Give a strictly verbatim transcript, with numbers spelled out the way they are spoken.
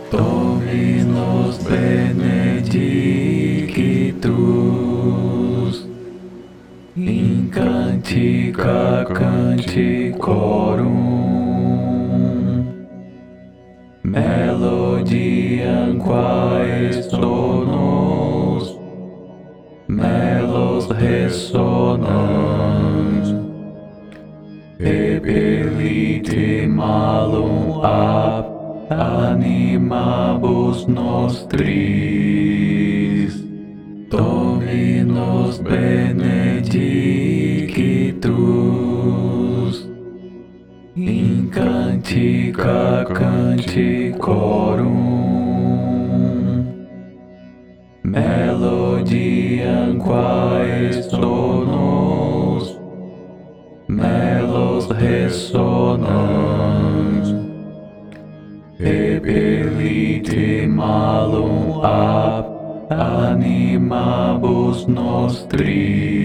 Dominus benedicitus, in cantica canticorum, melodiam quae sonos, melos resonans, repellite malum ab animabus nostris. Dominus benedicitus, in cantica canticorum, melodiam quae sonos, melos resonans, repellite malum ab animabus nostris.